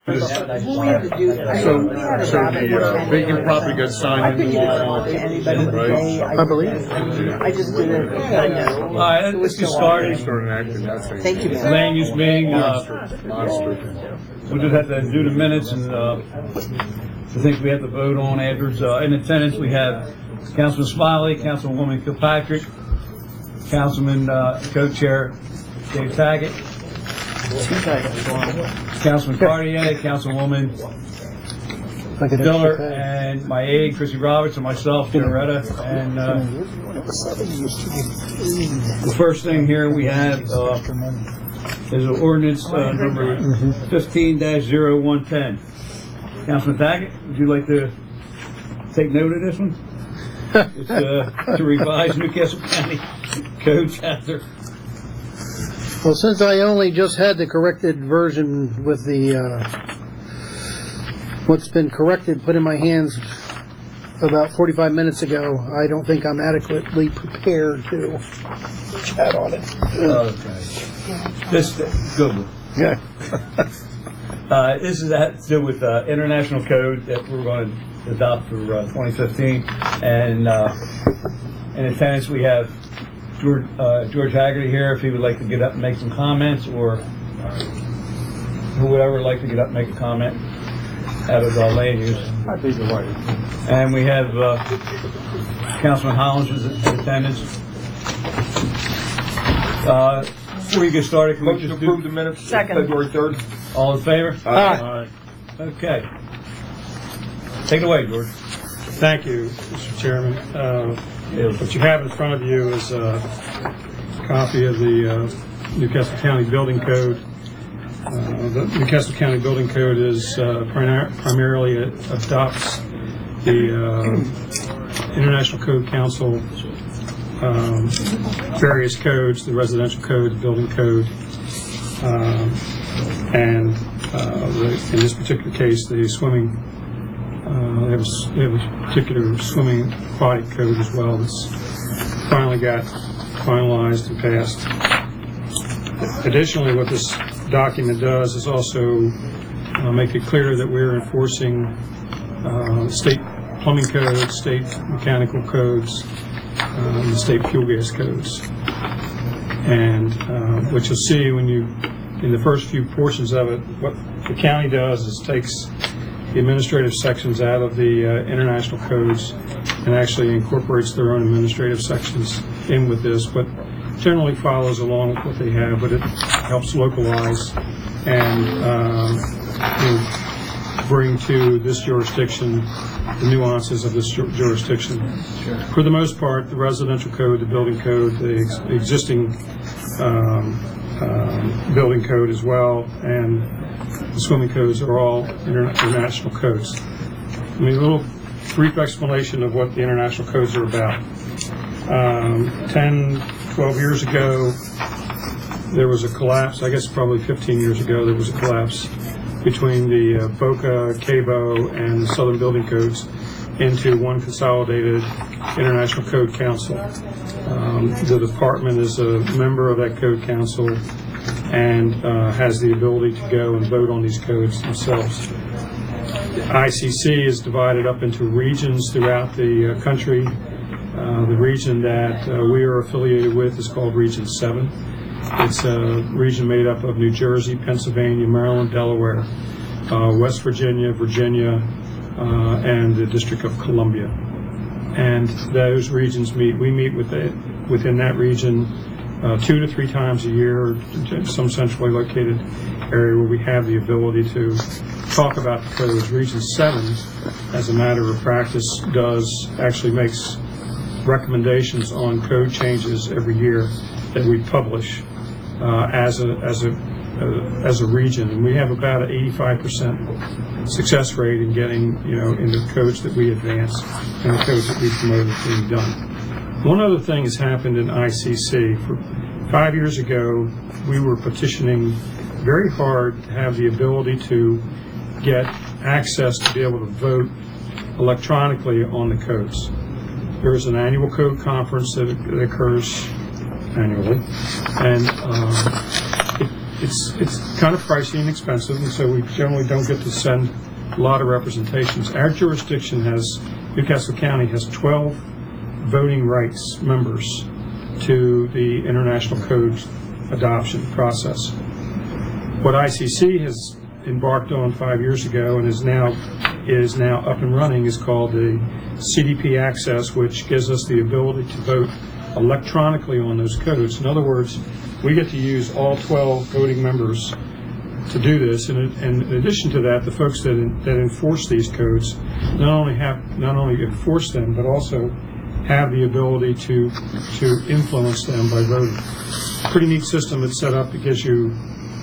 We had to do Vacant property got signed in the law, right? I believe. I just did it. All right, let's get started. Thank you, man. Land use meeting. Monster. We just have to do the minutes, and I think we have to vote on afterwards. In attendance, we have Councilman Smiley, Councilwoman Kilpatrick, Councilman Co-Chair Dave Taggett, Councilman Cartier, Councilwoman Diller, and my aide, Chrissy Roberts, and myself, Joe Retta. And the first thing here we have is an ordinance number 15-0110. Councilman Taggett, would you like to take note of this one? It's to revise Newcastle County Code Chapter. Well, since I only just had the corrected version with the what's been corrected put in my hands about 45 minutes ago, I don't think I'm adequately prepared to chat on it. Okay. This good one. Yeah. This is that to do with international code that we're going to adopt for 2015, and in attendance we have George Haggerty here, if he would like to get up and make some comments, or whoever would like to get up and make a comment out of land use. I'd be delighted. And we have Councilman Hollins is in attendance. Before you get started, can we Motion to just approve the minutes of February 3rd. all in favor? Aye. Okay. Take it away, George. Thank you, Mr. Chairman. What you have in front of you is a copy of the Newcastle County Building Code. The Newcastle County Building Code is primarily adopts the International Code Council various codes, the residential code, the building code, and in this particular case, the swimming. They have a particular swimming aquatic code as well that's finally got finalized and passed. Additionally, what this document does is also make it clear that we're enforcing state plumbing codes, state mechanical codes, the state fuel gas codes. And what you'll see when you, in the first few portions of it, what the county does is takes the administrative sections out of the international codes and actually incorporates their own administrative sections in with this, but generally follows along with what they have, but it helps localize and bring to this jurisdiction the nuances of this jurisdiction. Sure. For the most part, the residential code, the building code, the existing building code as well, and the swimming codes are all international codes. I mean, a little brief explanation of what the international codes are about. 10, 12 years ago, there was a collapse. I guess probably 15 years ago, there was a collapse between the BOCA, CABO, and Southern Building Codes into one consolidated International Code Council. The department is a member of that Code Council and has the ability to go and vote on these codes themselves. The ICC is divided up into regions throughout the country. The region that we are affiliated with is called Region 7. It's a region made up of New Jersey, Pennsylvania, Maryland, Delaware, West Virginia, and the District of Columbia. And those regions meet. We meet within that region 2 to 3 times a year, some centrally located area where we have the ability to talk about the codes. Region 7, as a matter of practice, actually makes recommendations on code changes every year that we publish as a region, and we have about an 85% success rate in getting in the codes that we advance and the codes that we promote as being done. One other thing has happened in ICC. For 5 years ago, we were petitioning very hard to have the ability to get access to be able to vote electronically on the codes. There is an annual code conference that occurs annually, and it it's kind of pricey and expensive, and so we generally don't get to send a lot of representations. Our jurisdiction Newcastle County has 12 voting rights members to the International Code adoption process. What ICC has embarked on 5 years ago and is now up and running is called the CDP Access, which gives us the ability to vote electronically on those codes. In other words, we get to use all 12 voting members to do this, and in addition to that, the folks that enforce these codes not only enforce them, but also have the ability to influence them by voting. Pretty neat system it's set up. It gives you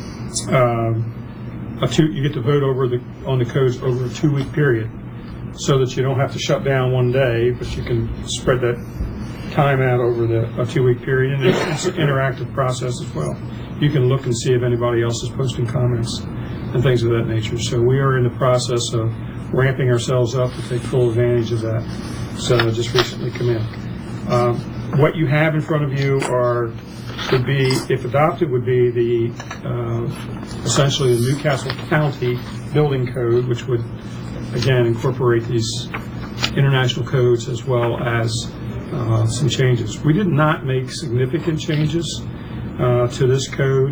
you get to vote on the codes over a 2-week period, so that you don't have to shut down one day, but you can spread that time out over a 2-week period, and it's an interactive process as well. You can look and see if anybody else is posting comments and things of that nature. So we are in the process of ramping ourselves up to take full advantage of that. So just recently come in. What you have in front of you would be, if adopted, would be the essentially the Newcastle County Building Code, which would again incorporate these international codes as well as some changes. We did not make significant changes to this code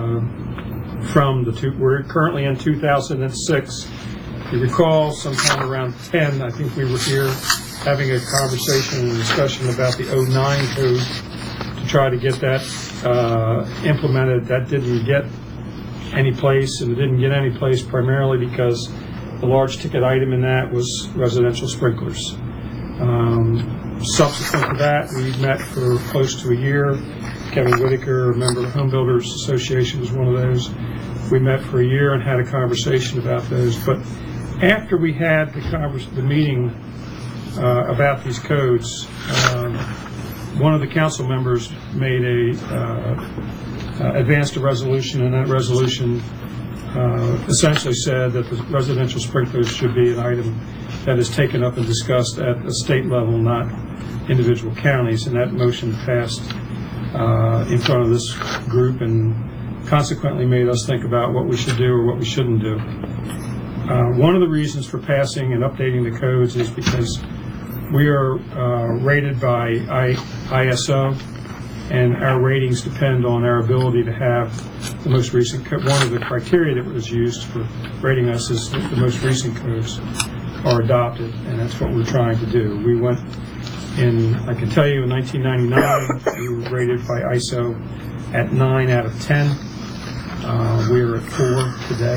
we're currently in 2006. You recall sometime around 10, I think we were here having a conversation and discussion about the 09 code to try to get that implemented. That didn't get any place, and it didn't get any place primarily because the large ticket item in that was residential sprinklers. Subsequent to that, we met for close to a year. Kevin Whitaker, a member of the Home Builders Association, was one of those. We met for a year and had a conversation about those. But after we had the meeting about these codes, one of the council members made advanced a resolution, and that resolution essentially said that the residential sprinklers should be an item that is taken up and discussed at the state level, not individual counties, and that motion passed in front of this group and consequently made us think about what we should do or what we shouldn't do. One of the reasons for passing and updating the codes is because we are rated by ISO, and our ratings depend on our ability to have the most recent code. One of the criteria that was used for rating us is that the most recent codes are adopted, and that's what we're trying to do. We went I can tell you in 1999, we were rated by ISO at 9 out of 10. We're at 4 today,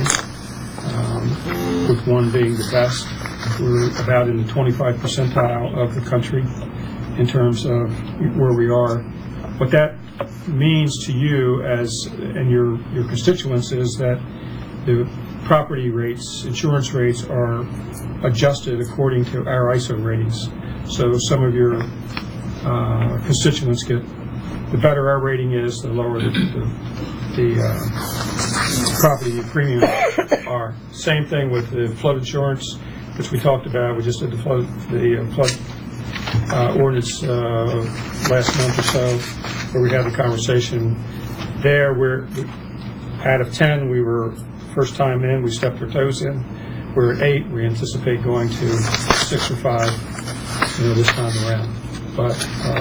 with 1 being the best. We're about in the 25th percentile of the country in terms of where we are. What that means to you and your constituents is that the property rates, insurance rates, are adjusted according to our ISO ratings. So some of your constituents the better our rating is, the lower the property premiums are. Same thing with the flood insurance, which we talked about. We just did the flood ordinance last month or so, where we had the conversation there. We're out of 10, we were first time in, we stepped our toes in. We're at 8. We anticipate going to 6 or 5, this time around. But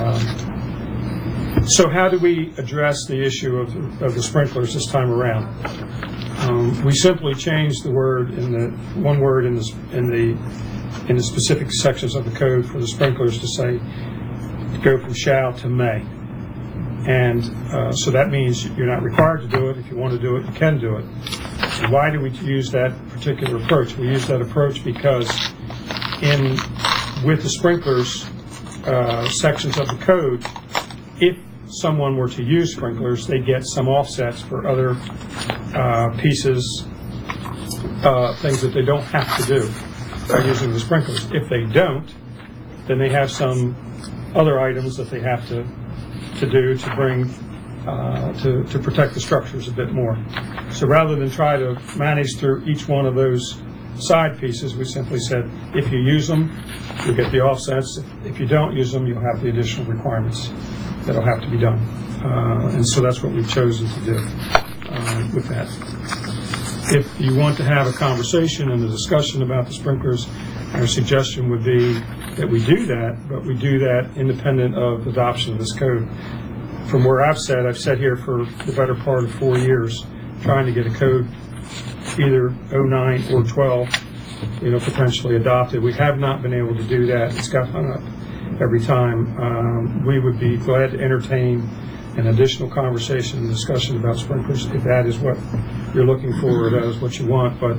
so how do we address the issue of the sprinklers this time around? We simply changed the word one word in the specific sections of the code for the sprinklers to go from shall to may. And so that means you're not required to do it. If you want to do it, you can do it. So why do we use that particular approach? We use that approach because with the sprinklers sections of the code, if someone were to use sprinklers, they get some offsets for other pieces, things that they don't have to do by using the sprinklers. If they don't, then they have some other items that they have to do to bring to protect the structures a bit more. So rather than try to manage through each one of those side pieces, we simply said, if you use them, you'll get the offsets. If you don't use them, you'll have the additional requirements that'll have to be done. And so that's what we've chosen to do. with that. If you want to have a conversation and a discussion about the sprinklers, our suggestion would be that we do that, but we do that independent of adoption of this code. From where I've sat here for the better part of 4 years trying to get a code either 09 or 12, potentially adopted. We have not been able to do that. It's got hung up every time. We would be glad to entertain an additional conversation and discussion about sprinklers if that is what you're looking for or that is what you want. But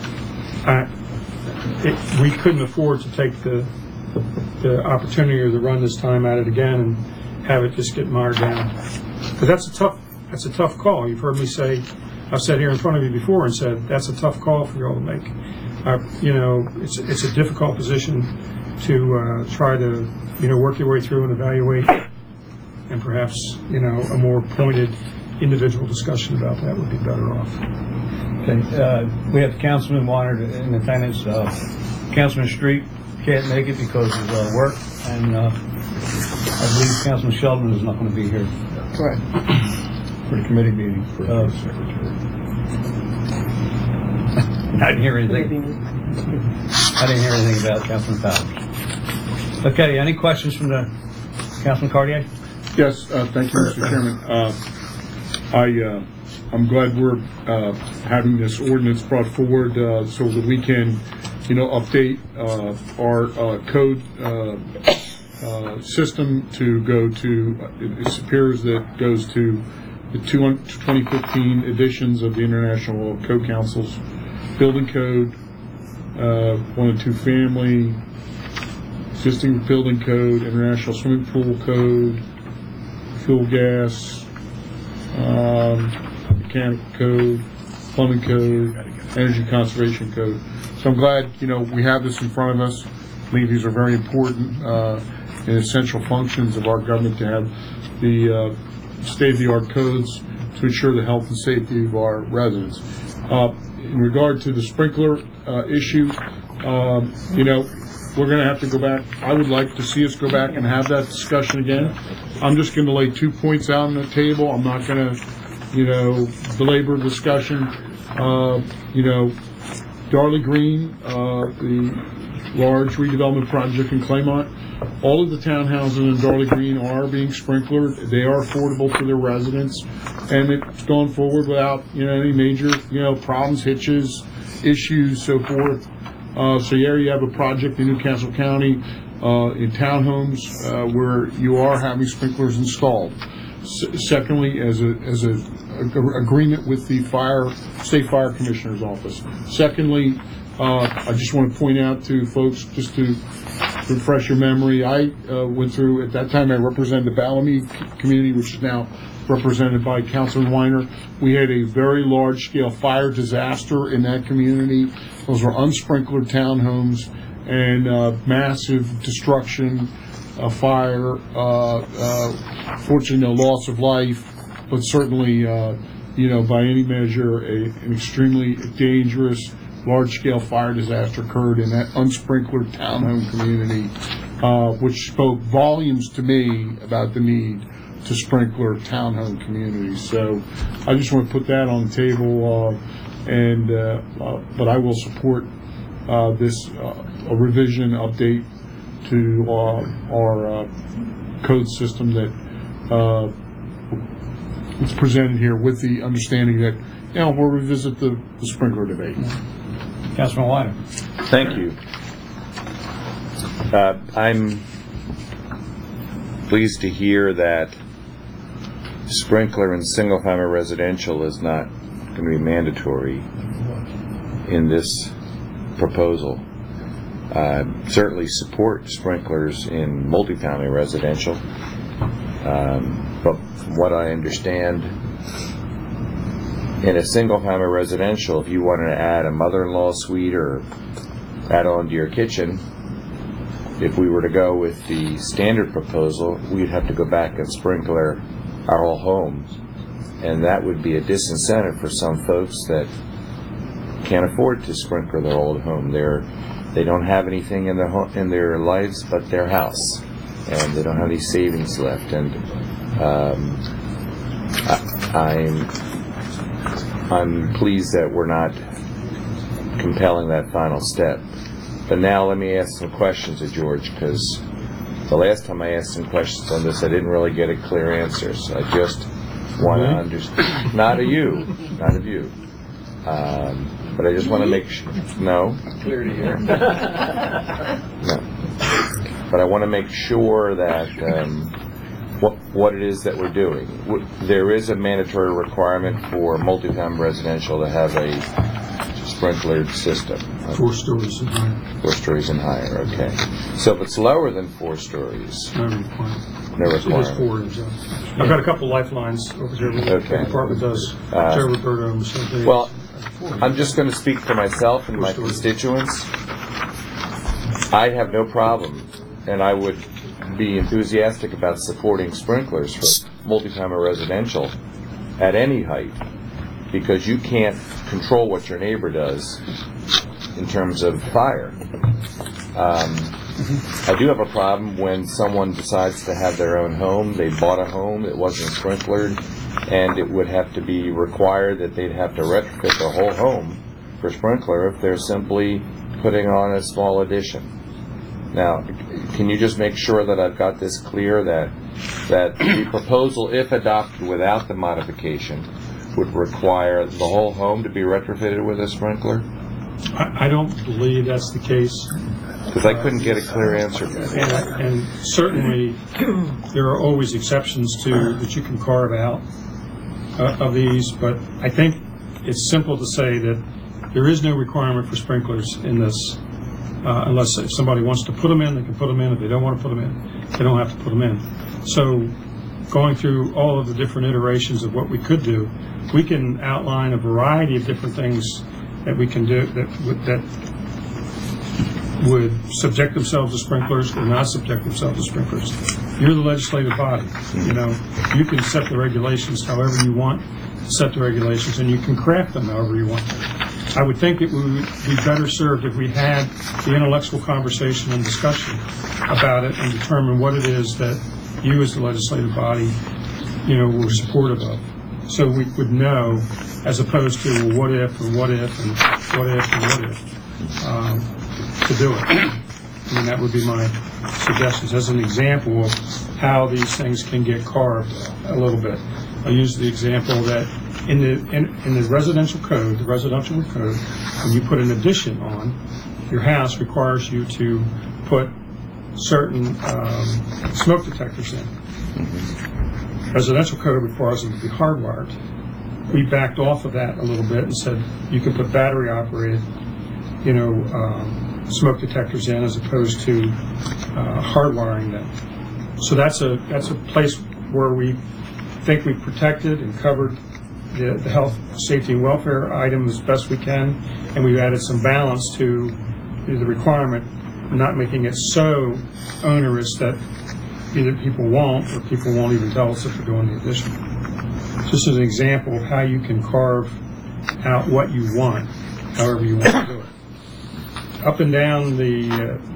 we couldn't afford to take the opportunity or the run this time at it again and have it just get mired down. But that's a tough call. You've heard me say, I've sat here in front of you before and said that's a tough call for you all to make. It's a difficult position to try to work your way through and evaluate, and perhaps a more pointed individual discussion about that would be better off. Okay, we have Councilman Weiner in attendance. Councilman Street can't make it because of work, and I believe Councilman Sheldon is not going to be here. Right. For the committee meeting. I didn't hear anything. I didn't hear anything about Councilman Powers. Okay, any questions from the Councilman Cartier? Yes, thank you, Mr. Chairman. I'm glad we're having this ordinance brought forward so that we can, update our code system to go to. It appears that goes to the 2015 editions of the International Code Council's building code, 1 and 2 family, existing building code, international swimming pool code, fuel gas, mechanical code, plumbing code, energy conservation code. So I'm glad, we have this in front of us. I think these are very important and essential functions of our government to have the state-of-the-art codes to ensure the health and safety of our residents. In regard to the sprinkler issue, we're going to have to go back. I would like to see us go back and have that discussion again. I'm just going to lay 2 points out on the table. I'm not going to, belabor discussion. Darley Green, the large redevelopment project in Claymont, all of the townhouses in Darley Green are being sprinklered. They are affordable for their residents, and it's gone forward without, any major, problems, hitches, issues, so forth. So here you have a project in Newcastle County in townhomes where you are having sprinklers installed. Secondly, as a agreement with the State Fire Commissioner's Office. Secondly, I just want to point out to folks, just to refresh your memory, I went through, at that time I represented the Bellamy community, which is now represented by Councilman Weiner. We had a very large-scale fire disaster in that community. Those were unsprinklered townhomes and massive destruction, fire, fortunately no loss of life, but certainly, by any measure, an extremely dangerous large-scale fire disaster occurred in that unsprinklered townhome community, which spoke volumes to me about the need to sprinkler townhome communities. So I just want to put that on the table, but I will support this a revision update to our code system that is presented here, with the understanding that we'll revisit the sprinkler debate. Councilman Weiner. Thank you. I'm pleased to hear that sprinkler in single-family residential is not going to be mandatory in this proposal. Certainly support sprinklers in multifamily residential, but from what I understand, in a single-family residential, if you wanted to add a mother-in-law suite or add on to your kitchen, if we were to go with the standard proposal, we'd have to go back and sprinkler our whole homes, and that would be a disincentive for some folks that can't afford to sprinkler their old home. They don't have anything in their lives but their house, and they don't have any savings I'm pleased that we're not compelling that final step. But now let me ask some questions of George, because the last time I asked some questions on this, I didn't really get a clear answer. So I just want to understand. Not of you. But I just want to make sure. No. Clear to hear. No. But I want to make sure that what it is that we're doing. There is a mandatory requirement for multifamily residential to have a sprinklered system. 4 stories and higher. 4 stories and higher, okay. So if it's lower than 4 stories, No requirement. no It is requirement. 4 in zone. I've got a couple lifelines over here. Okay. The department does. Joe Roberto and something. Well, I'm just going to speak for myself and my 4 stories. constituents. I have no problem, and I would be enthusiastic about supporting sprinklers for multifamily residential at any height, because you can't control what your neighbor does in terms of fire. I do have a problem when someone decides to have their own home. They bought a home that wasn't sprinklered, and it would have to be required that they'd have to retrofit their whole home for sprinkler if they're simply putting on a small addition. Now, can you just make sure that I've got this clear, that the proposal, if adopted without the modification, would require the whole home to be retrofitted with a sprinkler? I don't believe that's the case. Because I couldn't get a clear answer. And certainly, there are always exceptions to that you can carve out of these, but I think it's simple to say that there is no requirement for sprinklers in this, unless if somebody wants to put them in, they can put them in. If they don't want to put them in, they don't have to put them in. So going through all of the different iterations of what we could do, we can outline a variety of different things that we can do that would subject themselves to sprinklers or not subject themselves to sprinklers. You're the legislative body. You know, you can set the regulations however you want to set the regulations, and you can craft them however you want. I would think it would be better served if we had the intellectual conversation and discussion about it and determine what it is that you as the legislative body, were supportive of. So we would know, as opposed to, well, what if, and what if, and what if, and what if, to do it. I mean, that would be my suggestions as an example of how these things can get carved a little bit. I'll use the example that in the residential code, when you put an addition on, your house requires you to put certain smoke detectors in. Residential code requires them to be hardwired. We backed off of that a little bit and said you can put battery operated, smoke detectors in as opposed to hardwiring them. So that's a place where we think we've protected and covered the health, safety, and welfare item as best we can, and we've added some balance to the requirement, not making it so onerous that either people won't or people won't even tell us if we're doing the addition. Just as an example of how you can carve out what you want, however you want to do it. Up and down the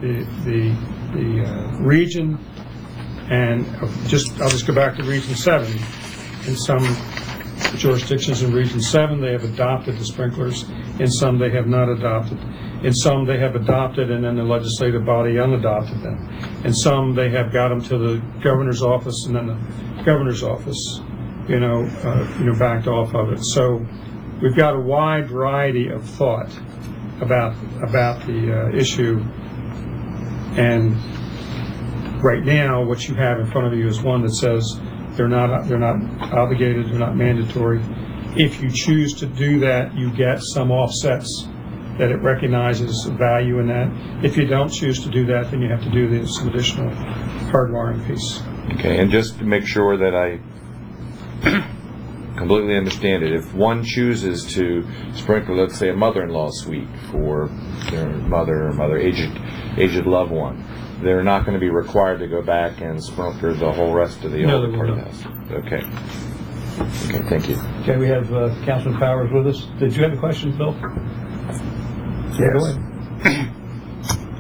region, and I'll just go back to Region 7. In some jurisdictions in Region 7, they have adopted the sprinklers. In some, they have not adopted. In some, they have adopted, and then the legislative body unadopted them. In some, they have got them to the governor's office, and then the governor's office, backed off of it. So we've got a wide variety of thought about the issue. And right now, what you have in front of you is one that says they're not obligated, they're not mandatory. If you choose to do that, you get some offsets that it recognizes value in that. If you don't choose to do that, then you have to do some additional hardwiring piece. Okay, and just to make sure that I completely understand it, if one chooses to sprinkle, let's say, a mother-in-law suite for their mother or aged loved one, they're not going to be required to go back and sprinkler the whole rest of the older part of the house. Okay. Okay, thank you. Okay, we have Councilman Powers with us. Did you have a question, Bill? Yes.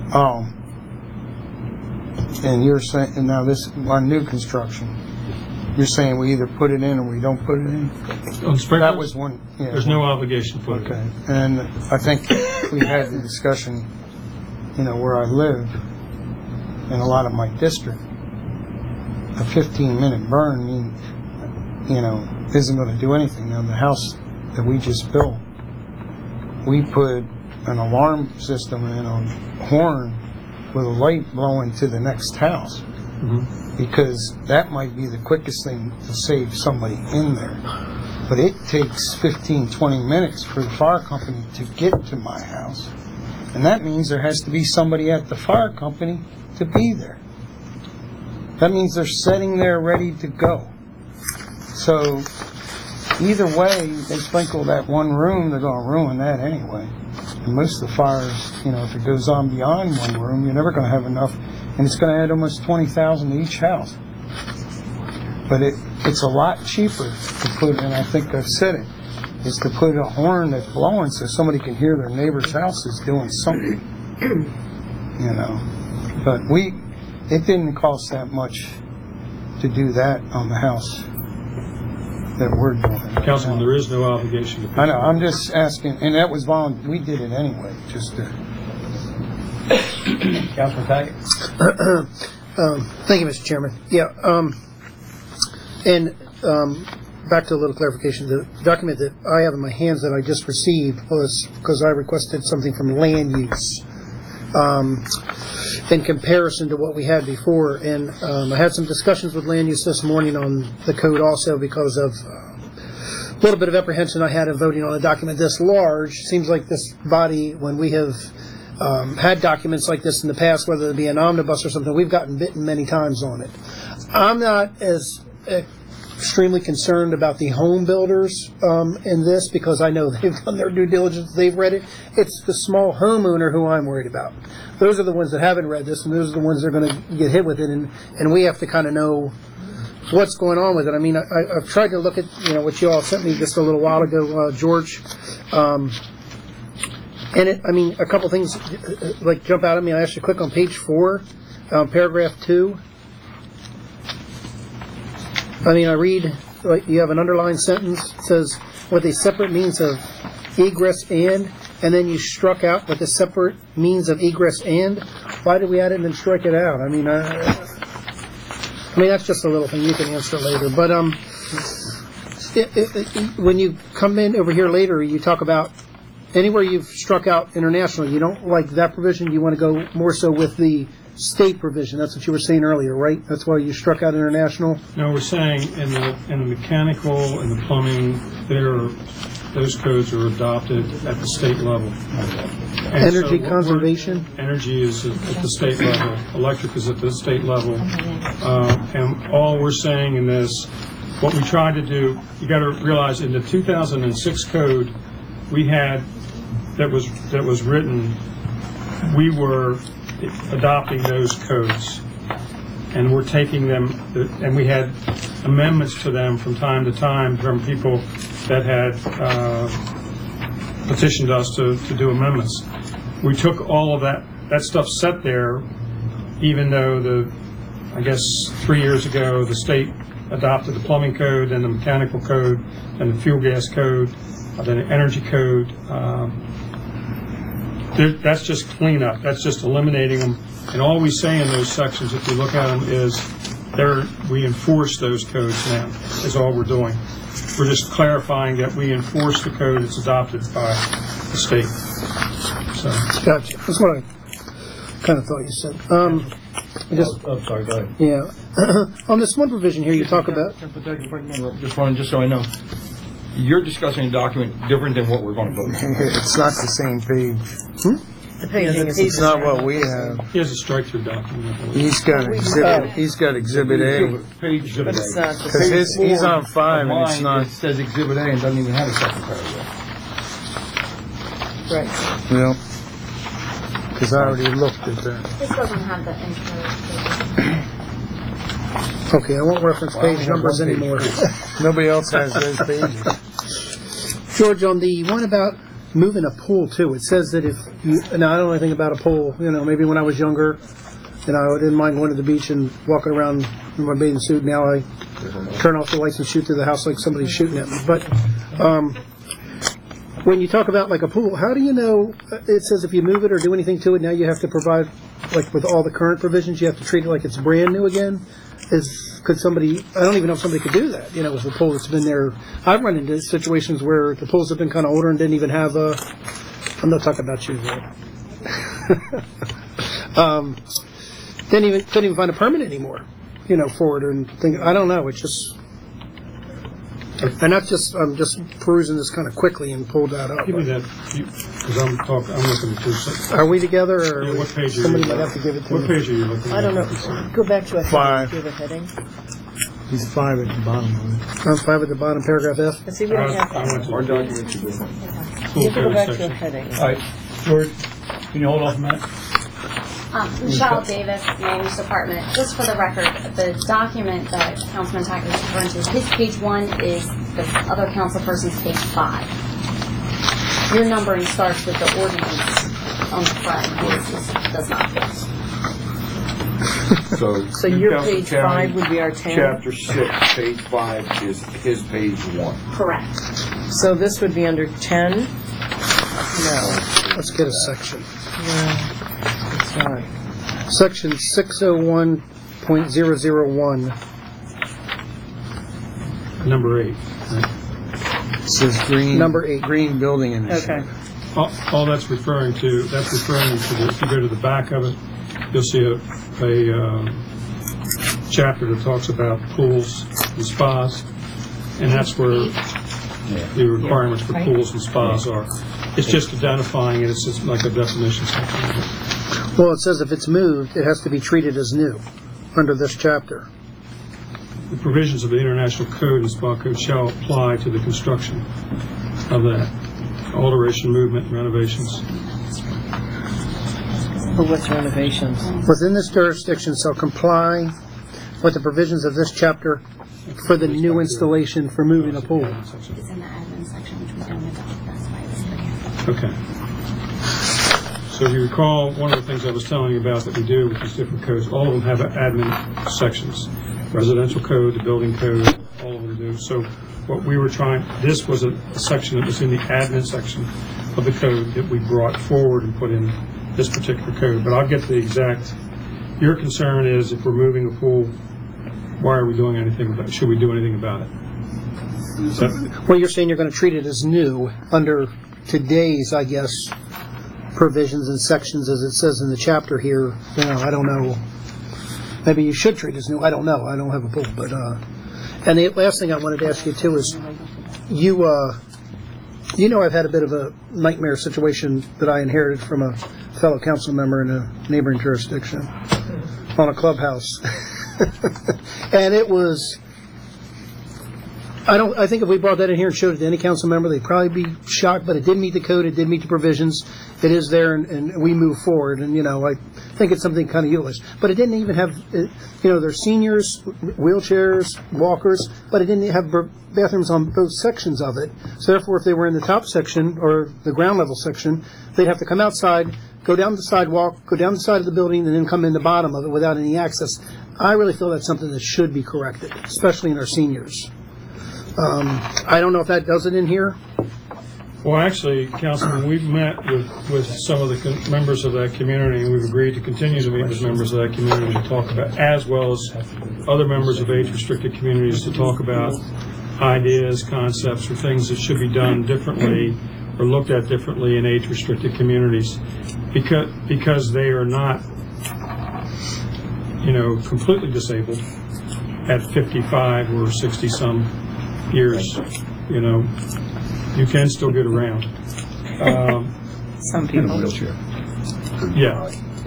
And you're saying, now this, on new construction, You're saying we either put it in or we don't put it in? On sprinklers, That was one, yeah. there's no obligation to put it Okay, in. and I think we had the discussion, where I live, in a lot of my district, a 15-minute burn, isn't going to do anything. Now, the house that we just built, we put an alarm system in on horn with a light blowing to the next house, because that might be the quickest thing to save somebody in there. But it takes 15, 20 minutes for the fire company to get to my house. And that means there has to be somebody at the fire company to be there. That means they're sitting there ready to go. So either way, they sprinkle that one room, they're going to ruin that anyway. And most of the fires, if it goes on beyond one room, you're never going to have enough. And it's going to add almost $20,000 to each house. But it's a lot cheaper to put, and I think I've said it, is to put a horn that's blowing so somebody can hear their neighbor's house is doing something. But it didn't cost that much to do that on the house that we're doing. Councilman, there is no obligation to put I know, I'm just asking, and that was we did it anyway, just to... Councilman Tackett? Thank you, Mr. Chairman. Yeah, back to a little clarification. The document that I have in my hands that I just received was because I requested something from land use in comparison to what we had before. And I had some discussions with land use this morning on the code also because of a little bit of apprehension I had of voting on a document this large. Seems like this body, when we have had documents like this in the past, whether it be an omnibus or something, we've gotten bitten many times on it. I'm not as extremely concerned about the home builders in this because I know they've done their due diligence, they've read it. It's the small homeowner who I'm worried about. Those are the ones that haven't read this, and those are the ones that are going to get hit with it, and we have to kind of know what's going on with it. I mean, I've tried to look at what you all sent me just a little while ago, George. And a couple things like jump out at me. I asked you to click on page 4, paragraph 2. I read, like, you have an underlined sentence. It says, with a separate means of egress and then you struck out with a separate means of egress and. Why did we add it and then strike it out? That's just a little thing. You can answer later. But when you come in over here later, you talk about anywhere you've struck out international, you don't like that provision. You want to go more so with the state provision. That's what you were saying earlier, right? That's why you struck out international? No, we're saying in the mechanical and the plumbing, those codes are adopted at the state level. And energy conservation? Energy is at the state level. Electric is at the state level. And all we're saying in this, what we tried to do, you got to realize in the 2006 code we had that was written, we were adopting those codes, and we're taking them, and we had amendments to them from time to time from people that had petitioned us to do amendments. We took all of that stuff set there, even though I guess 3 years ago the state adopted the plumbing code and the mechanical code and the fuel gas code, then the energy code. That's just cleanup. That's just eliminating them. And all we say in those sections, if you look at them, is we enforce those codes now, is all we're doing. We're just clarifying that we enforce the code that's adopted by the state. So. Gotcha. That's what I kind of thought you said. Sorry, go ahead. Yeah. On this one provision here, you talk about... Just so I know. You're discussing a document different than what we're going to vote on. It's not the same page. The paging is It's not what we have. He has a strike-through document. He's got Exhibit A. Page But it's not the Because he's on 5 and it's not. It says Exhibit A and doesn't even have a second paragraph. right. Yeah. Because I already looked at that. This doesn't have the intro. Okay, I won't reference page numbers anymore. Nobody else has those pages. George, on the one about moving a pool too, it says that if you, now I don't know anything about a pool, maybe when I was younger, I didn't mind going to the beach and walking around in my bathing suit. Now I turn off the lights and shoot through the house like somebody's shooting at me. But when you talk about like a pool, how do you know? It says if you move it or do anything to it, now you have to provide, like with all the current provisions, you have to treat it like it's brand new again. Could somebody? I don't even know if somebody could do that. You know, with a pool that's been there. I've run into situations where the pools have been kind of older and didn't even have a. I'm not talking about you, though. Couldn't even find a permit anymore. You know, for it and think. I don't know. It's just. And I'm just perusing this kind of quickly and pulled that up. Give me that, because I'm looking at this. Are we together, or Yeah, what page are somebody you might looking have to give it to What me? page are you looking at? I don't know. Go back to a heading. 5. Do you have a heading? He's 5 at the bottom of it. On 5 at the bottom, paragraph F. Let's see, we don't have I that. went to Our the document should be. You full have to go code back to a section. heading. All right, George, can you hold off a minute? Michelle Davis, Land Use Department. Just for the record, the document that Councilman Tackett is referring to, his page 1 is the other council person's page 5. Your numbering starts with the ordinance on the front. His does not. So your page 5 would be our 10? Chapter 6, page 5 is his page 1. Correct. So this would be under 10? No, Let's get a section. it's not. Section 601.001. Number 8. Right? It says green. Number 8. Green building initiative. Okay. All that's referring to, if you go to the back of it, you'll see a chapter that talks about pools and spas, and that's where the requirements for pools and spas are. It's just identifying it, it's just like a definition section. Well, it says if it's moved, it has to be treated as new under this chapter. The provisions of the International Code and Spa Code shall apply to the construction of that. Alteration, movement, renovations. But what's renovations? Within this jurisdiction shall comply with the provisions of this chapter for the new installation for moving a pool. It's in the admin section, which we don't adopt. That's why it's pretty. Okay. So if you recall, one of the things I was telling you about that we do with these different codes, all of them have admin sections. Residential code, the building code, all of them do. So what we were trying, this was a section that was in the admin section of the code that we brought forward and put in this particular code. But I'll get the exact, your concern is if we're moving a pool, why are we doing anything about it? Should we do anything about it? Is that, Well, you're saying you're going to treat it as new under today's, I guess, provisions and sections as it says in the chapter here. You know, I don't know. Maybe you should treat it as new. I don't know. I don't have a pool, but and the last thing I wanted to ask you too is you know I've had a bit of a nightmare situation that I inherited from a fellow council member in a neighboring jurisdiction on a clubhouse. And it was, I think if we brought that in here and showed it to any council member, they'd probably be shocked, but it did meet the code, it did meet the provisions, it is there, and we move forward, and, you know, I think it's something kind of useless. But it didn't even have, you know, there's seniors, wheelchairs, walkers, but it didn't have bathrooms on both sections of it. So therefore, if they were in the top section, or the ground level section, they'd have to come outside, go down the sidewalk, go down the side of the building, and then come in the bottom of it without any access. I really feel that's something that should be corrected, especially in our seniors. I don't know if that does it in here. well, actually, Councilman, we've met with some of the members of that community, and we've agreed to continue to meet with members of that community to talk about, as well as other members of age-restricted communities, to talk about ideas, concepts, or things that should be done differently or looked at differently in age-restricted communities, because they are not, you know, completely disabled at 55 or 60-some years. You know, you can still get around. Some people. Yeah,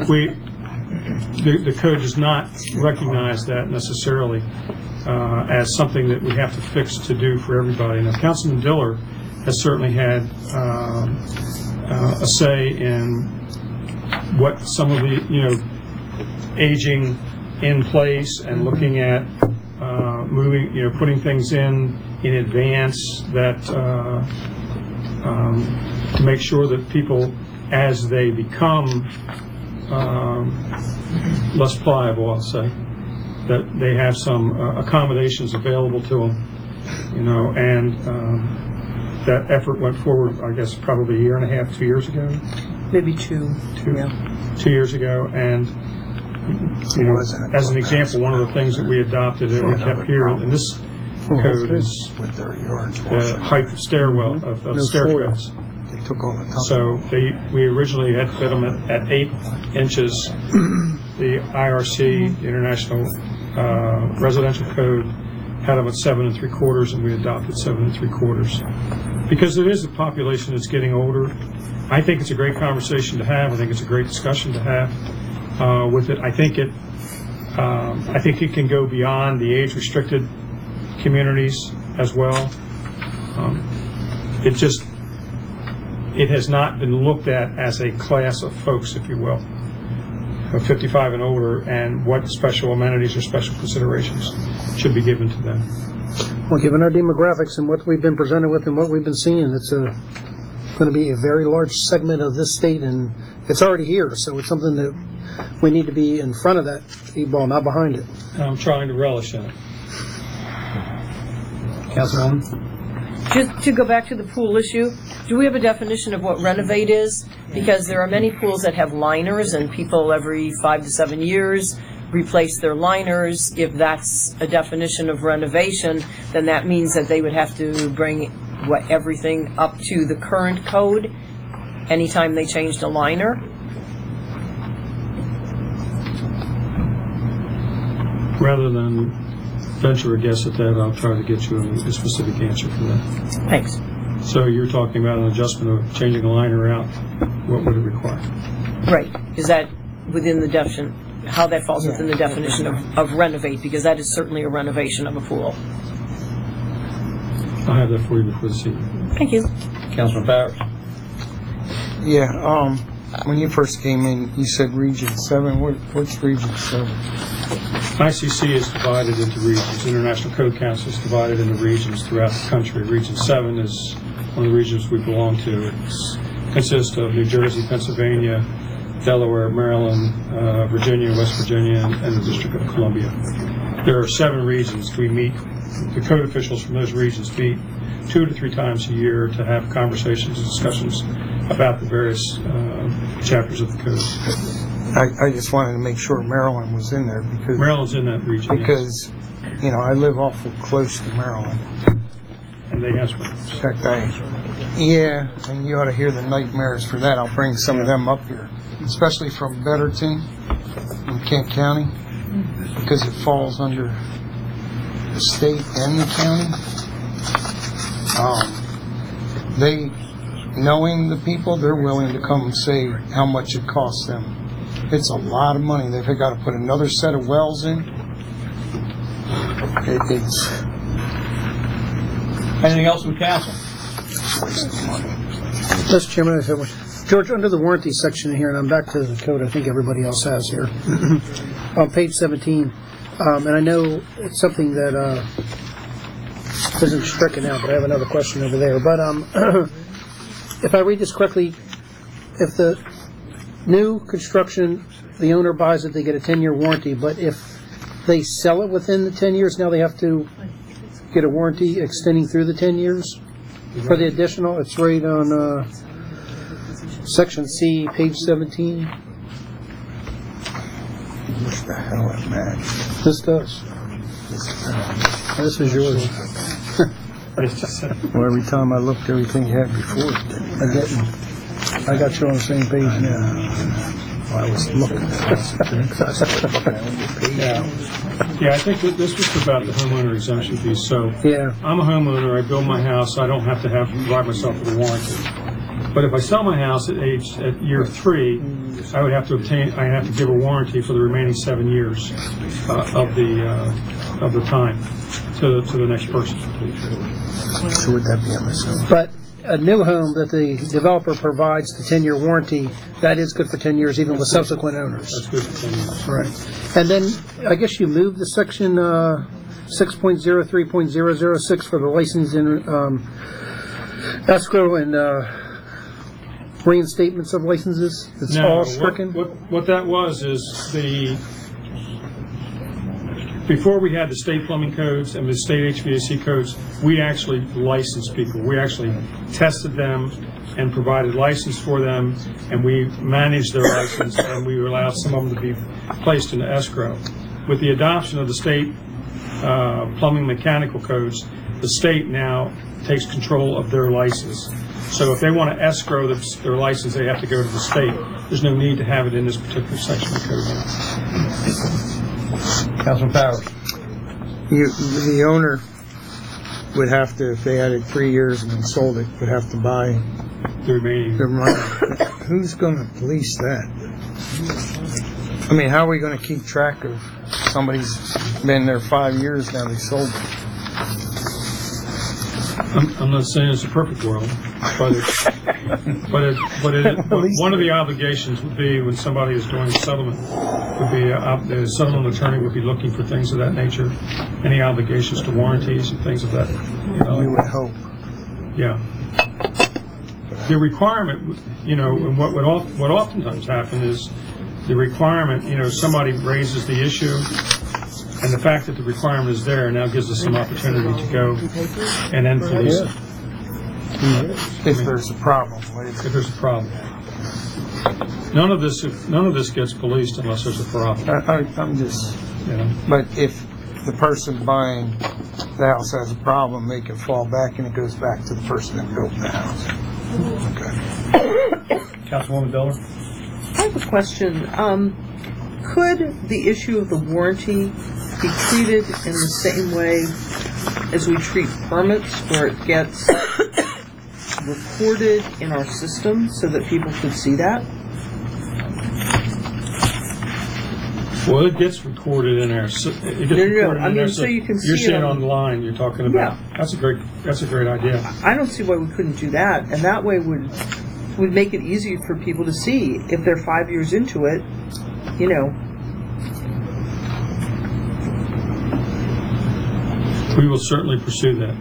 the code does not recognize that necessarily as something that we have to fix to do for everybody. Now, Councilman Diller has certainly had a say in what some of the, you know, aging in place and looking at moving, you know, putting things in advance that to make sure that people, as they become less pliable, I'll say, that they have some accommodations available to them, and that effort went forward, I guess, probably a year and a half, 2 years ago. Maybe two. Yeah. 2 years ago, and as an example, one of the things that we adopted that we kept here in this code is the height of stairwell of stairways. They took all the top. So we originally had fit them at 8 inches. The IRC, the International Residential Code, had them at 7 3/4, and we adopted 7 3/4 because it is a population that's getting older. I think it's a great conversation to have. I think it's a great discussion to have with it. I think it can go beyond the age-restricted communities as well. It has not been looked at as a class of folks, if you will, of 55 and older, and what special amenities or special considerations should be given to them. Well, given our demographics and what we've been presented with and what we've been seeing, it's going to be a very large segment of this state, and it's already here, so it's something that we need to be in front of that ball, not behind it. I'm trying to relish in it. Councilwoman? Just to go back to the pool issue, do we have a definition of what renovate is? Because there are many pools that have liners, and people every 5 to 7 years replace their liners. If that's a definition of renovation, then that means that they would have to bring everything up to the current code anytime they changed a liner. Rather than venture a guess at that, I'll try to get you a specific answer for that. Thanks. So you're talking about an adjustment of changing a liner out. What would it require? Right. Is that within the definition, how that falls within the definition of renovate? Because that is certainly a renovation of a pool. I'll have that for you before this evening. Thank you. Councilman Powers? Yeah, when you first came in, you said Region 7. What's Region 7? ICC is divided into regions. International Code Council is divided into regions throughout the country. Region 7 is one of the regions we belong to. It consists of New Jersey, Pennsylvania, Delaware, Maryland, Virginia, West Virginia, and the District of Columbia. There are 7 regions. We meet, the code officials from those regions meet 2 to 3 times a year to have conversations and discussions about the various chapters of the code. I just wanted to make sure Maryland was in there because Maryland's in that region. Because, I live awful close to Maryland. And they have some. In fact, and you ought to hear the nightmares for that. I'll bring some of them up here, especially from Betterton in Kent County, because it falls under the state and the county. They, knowing the people, they're willing to come and say how much it costs them. It's a lot of money. They've got to put another set of wells in. It's Anything else from council? Mr. Chairman, I have one. George, under the warranty section here, and I'm back to the code I think everybody else has here, on page 17, and I know it's something that isn't stricken out, but I have another question over there. But if I read this correctly, if the new construction, the owner buys it, they get a 10-year warranty, but if they sell it within the 10 years, now they have to get a warranty extending through the 10 years for the additional. It's right on section C, page 17. what the hell it match. This does. This is yours. Well, every time I looked, everything you had before. I got you on the same page now. I was looking. Yeah, I think that this was about the homeowner exemption piece. So Yeah. I'm a homeowner. I build my house. I don't have to provide myself with a warranty. But if I sell my house at year 3, I would have to give a warranty for the remaining 7 years of the time to the next person. So would that be a mistake? But a new home that the developer provides the 10-year warranty, that is good for 10 years, even with subsequent owners. That's good for 10 years. Right. And then I guess you moved the section 6.03.006 for the license and escrow and reinstatements of licenses. It's all stricken. What that was is before we had the state plumbing codes and the state HVAC codes, we actually licensed people. We actually tested them and provided license for them, and we managed their license, and we allowed some of them to be placed in escrow. With the adoption of the state plumbing mechanical codes, the state now takes control of their license. So if they want to escrow their license, they have to go to the state. There's no need to have it in this particular section of the code now. Councilman Powers. The owner would have to, if they had it 3 years and then sold it, would have to buy The remaining. the money. Who's going to police that? I mean, how are we going to keep track of somebody's been there 5 years now, they sold it? I'm not saying it's a perfect world, but one of the obligations would be when somebody is doing a settlement, would be the settlement attorney would be looking for things of that nature, any obligations to warranties and things of that. We would hope. Yeah. The requirement, and what oftentimes happens is the requirement, somebody raises the issue, and the fact that the requirement is there now gives us some opportunity to go and then police it. If there's a problem. If there's a problem. None of this gets policed unless there's a problem. I'm just, but if the person buying the house has a problem, they can fall back and it goes back to the person that built the house. Okay. Councilwoman Diller. I have a question. Could the issue of the warranty be treated in the same way as we treat permits, where it gets recorded in our system so that people could see that? Well, it gets recorded in our. So you can see. You're seeing it online. You're talking about. Yeah. That's a great idea. I don't see why we couldn't do that, and that way would make it easier for people to see if they're 5 years into it. We will certainly pursue that.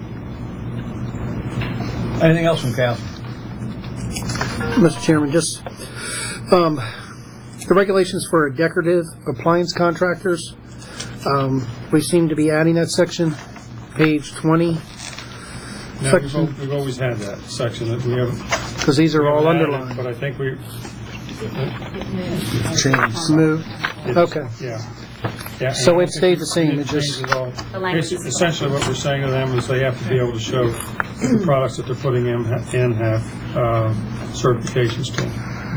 Anything else from council? Mr. Chairman, just the regulations for decorative appliance contractors. We seem to be adding that section, page 20. Now, we've always had that section that we haven't. Because these are all underlined. But I think we changed. Moved. Okay. Yeah. So it stayed the same. It just essentially what we're saying to them is they have to be able to show the products that they're putting in have certifications to them.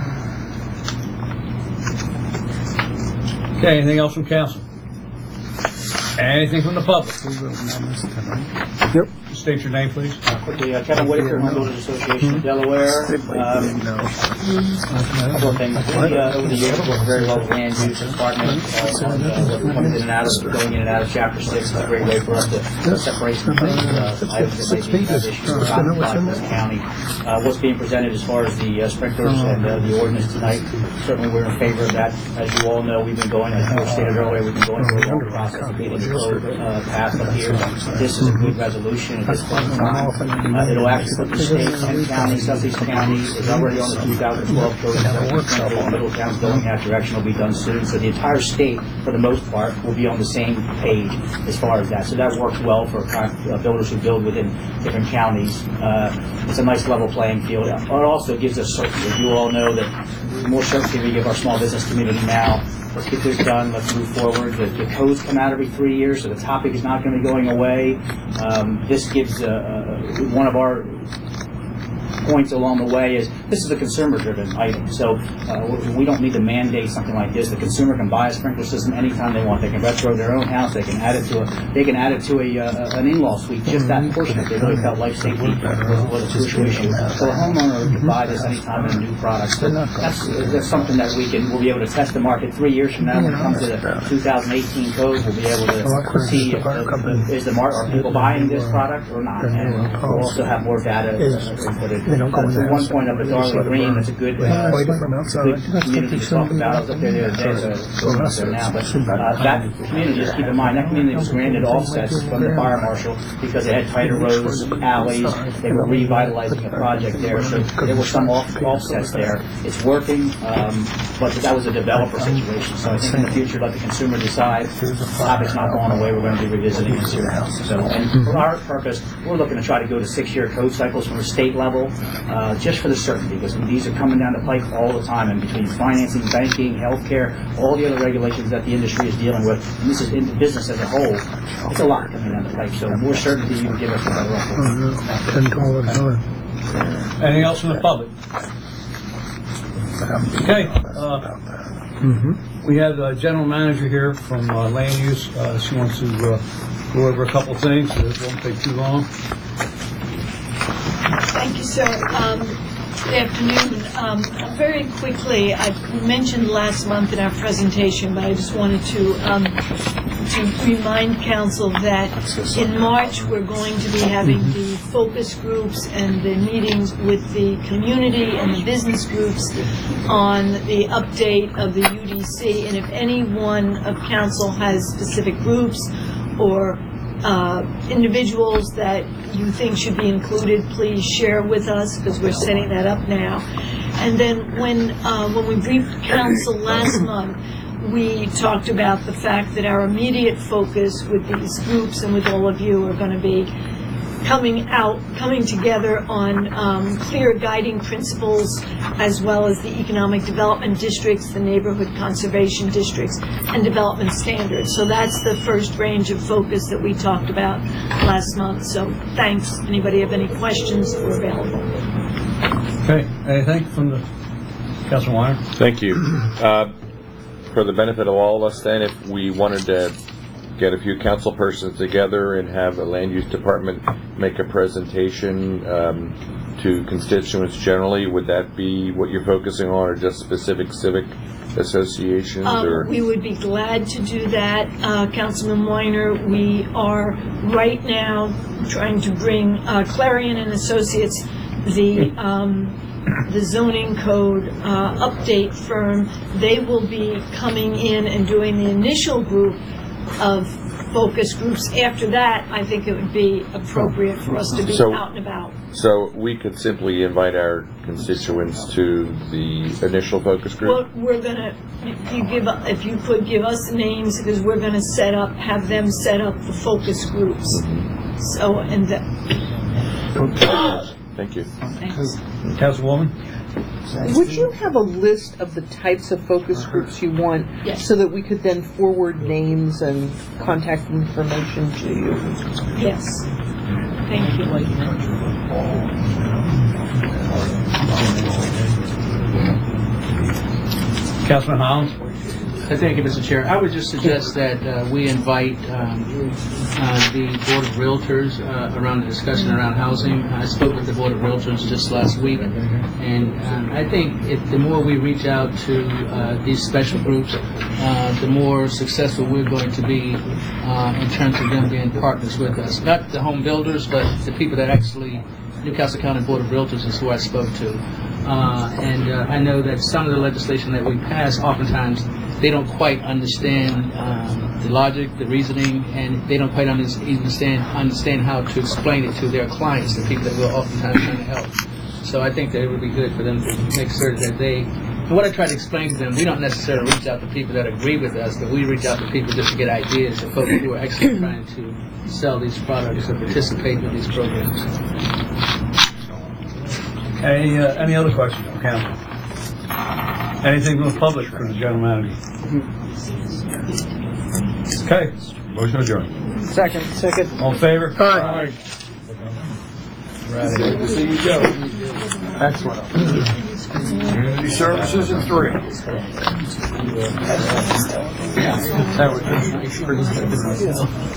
Okay, anything else from council? Anything from the public? Yep. State your name, please. Quickly, Kevin Whitaker, Homebuilders Association of Delaware. A couple of things. Over the years, worked very well with land use department. Coming in and out of Chapter 6 is a great way for us to separate some things. Items that maybe have issues with the county. What's being presented as far as the sprinklers and the ordinance tonight, certainly we're in favor of that. As you all know, we've been going, as I stated earlier, we've been going through a long process of getting the code passed up here. This is a good resolution at this point in time. It'll actually put the state and county, Southeast County is already on the 2012 code. Middletown's going that direction, will be done soon. So the entire state, for the most part, will be on the same page as far as that. So that works well for builders who build within different counties. It's a nice level playing field. It also gives us certainty. You all know that the more certainty we give our small business community now. Let's get this done. Let's move forward. The codes come out every 3 years, so the topic is not going to be going away. This gives one of our points along the way is this is a consumer-driven item, so we don't need to mandate something like this. The consumer can buy a sprinkler system anytime they want. They can retro their own house. They can add it to an in-law suite. Just that portion if they really felt life safety was a crucial issue. So a homeowner can buy this anytime in a new product. So that's something that we'll be able to test the market 3 years from now. When it comes to the 2018 code, we'll be able to see are people buying this product or not. And we'll also have more data inputted. From one point of it, Darling Green, that's a good community to talk about. I was up there the other day, so I'm not there now. But that community, just keep in mind, that community was granted offsets from the fire marshal because they had tighter roads, alleys. They were revitalizing a project there, so there were some offsets there. It's working, but that was a developer situation. So I think in the future, let the consumer decide. The topic's not going away. We're going to be revisiting this here. So, and for our purpose, we're looking to try to go to 6-year code cycles from a state level, just for the certainty, because these are coming down the pike all the time, and between financing, banking, healthcare, all the other regulations that the industry is dealing with, and this is in business as a whole, it's a lot coming down the pike. So more certainty you would give us the better off. Anything else from the public? Okay. We have the general manager here from land use. She wants to go over a couple things, so it won't take too long. Thank you, sir. Good afternoon. Very quickly, I mentioned last month in our presentation, but I just wanted to remind council that in March we're going to be having the focus groups and the meetings with the community and the business groups on the update of the UDC. And if any one of council has specific groups or individuals that you think should be included, please share with us, because we're setting that up now. And then when we briefed council last month, we talked about the fact that our immediate focus with these groups and with all of you are going to be coming together on clear guiding principles, as well as the economic development districts, the neighborhood conservation districts, and development standards. So that's the first range of focus that we talked about last month. So thanks. Anybody have any questions? We're available. Okay. Anything from the Councilman Weiner? Thank you. For the benefit of all of us then, if we wanted to get a few council persons together and have a land use department make a presentation to constituents generally, would that be what you're focusing on, or just specific civic associations? We would be glad to do that, Councilman Weiner. We are right now trying to bring Clarion and Associates, the zoning code update firm. They will be coming in and doing the initial group of focus groups. After that, I think it would be appropriate for us to be out and about. So we could simply invite our constituents to the initial focus group? Well, we're going to, if you could give us names, because we're going to have them set up the focus groups. So, and Thank you. Councilwoman? Would you have a list of the types of focus groups you want, so that we could then forward names and contact information to you? Yes. Thank you. Councilman Hollins? Thank you, Mr. Chair. I would just suggest that we invite the Board of Realtors around the discussion around housing. I spoke with the Board of Realtors just last week, and I think the more we reach out to these special groups, the more successful we're going to be in terms of them being partners with us. Not the home builders, but the people that actually, Newcastle County Board of Realtors is who I spoke to. And I know that some of the legislation that we pass, oftentimes, they don't quite understand the logic, the reasoning, and they don't quite understand how to explain it to their clients, the people that we're oftentimes trying to help. So I think that it would be good for them to make certain that and what I try to explain to them, we don't necessarily reach out to people that agree with us, but we reach out to people just to get ideas of folks who are actually trying to sell these products or participate in these programs. Any other questions from council? Anything from the public for the general manager? Okay. Motion adjourned. Second. All in favor? Aye. Right. Good to see you, Joe. Excellent. Community services in 3. That was